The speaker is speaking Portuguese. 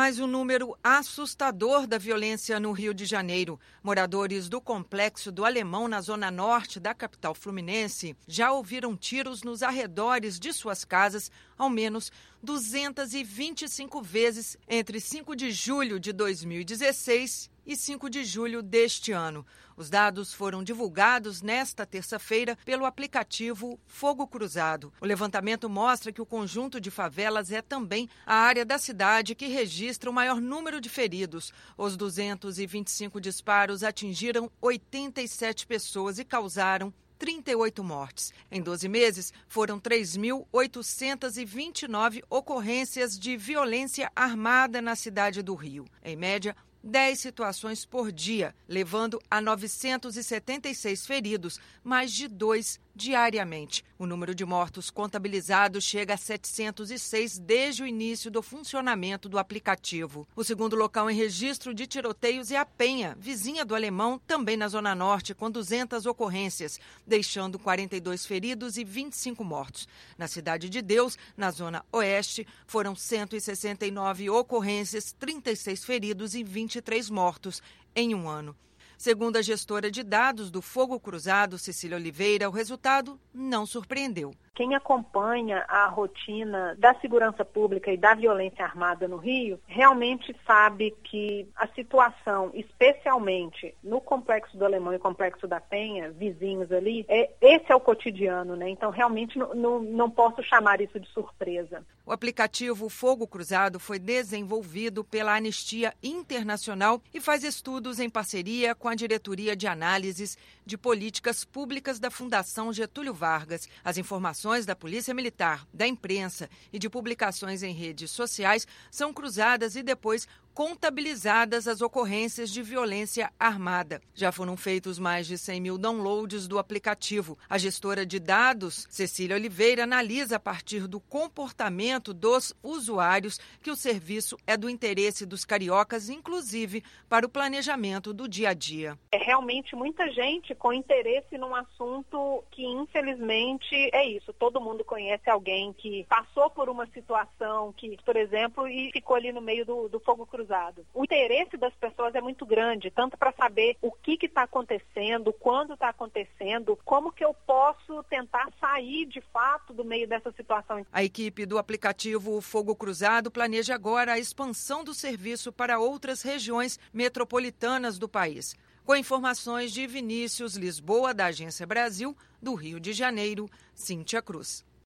mais um número assustador da violência no Rio de Janeiro. Moradores do Complexo do Alemão, na zona norte da capital fluminense, já ouviram tiros nos arredores de suas casas ao menos 225 vezes entre 5 de julho de 2016 e 5 de julho deste ano. Os dados foram divulgados nesta terça-feira pelo aplicativo Fogo Cruzado. O levantamento mostra que o conjunto de favelas é também a área da cidade que registra o maior número de feridos. Os 225 disparos atingiram 87 pessoas e causaram 38 mortes. Em 12 meses, foram 3.829 ocorrências de violência armada na cidade do Rio. Em média, 10 situações por dia, levando a 976 feridos, mais de 2 diariamente. O número de mortos contabilizados chega a 706 desde o início do funcionamento do aplicativo. O segundo local em registro de tiroteios é a Penha, vizinha do Alemão, também na Zona Norte, com 200 ocorrências, deixando 42 feridos e 25 mortos. Na Cidade de Deus, na Zona Oeste, foram 169 ocorrências, 36 feridos e 23 mortos em um ano. Segundo a gestora de dados do Fogo Cruzado, Cecília Oliveira, o resultado não surpreendeu. Quem acompanha a rotina da segurança pública e da violência armada no Rio, realmente sabe que a situação, especialmente no Complexo do Alemão e Complexo da Penha, vizinhos ali, esse é o cotidiano, né? Então, realmente não posso chamar isso de surpresa. O aplicativo Fogo Cruzado foi desenvolvido pela Anistia Internacional e faz estudos em parceria com a Diretoria de Análises de Políticas Públicas da Fundação Getúlio Vargas. As informações da Polícia Militar, da imprensa e de publicações em redes sociais são cruzadas e depois contabilizadas as ocorrências de violência armada. Já foram feitos mais de 100 mil downloads do aplicativo. A gestora de dados, Cecília Oliveira, analisa a partir do comportamento dos usuários que o serviço é do interesse dos cariocas, inclusive para o planejamento do dia a dia. É realmente muita gente com interesse num assunto que, infelizmente, é isso. Todo mundo conhece alguém que passou por uma situação que, por exemplo, e ficou ali no meio do fogo cruzado. O interesse das pessoas é muito grande, tanto para saber o que está acontecendo, quando está acontecendo, como que eu posso tentar sair de fato do meio dessa situação. A equipe do aplicativo Fogo Cruzado planeja agora a expansão do serviço para outras regiões metropolitanas do país. Com informações de Vinícius Lisboa, da Agência Brasil, do Rio de Janeiro, Cíntia Cruz.